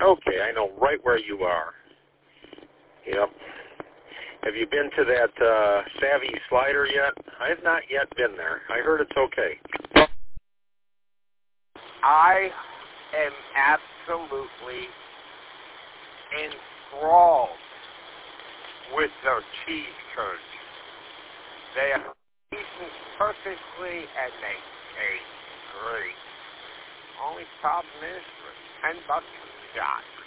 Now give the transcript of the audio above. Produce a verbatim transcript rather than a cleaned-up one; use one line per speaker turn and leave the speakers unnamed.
Okay, I know right where you are. Yep. Have you been to that uh, Savvy Slider yet? I have not yet been there. I heard it's okay.
I am absolutely enthralled with their cheese curds. They are seasoned perfectly and they taste great. Only problem is for ten bucks a shot.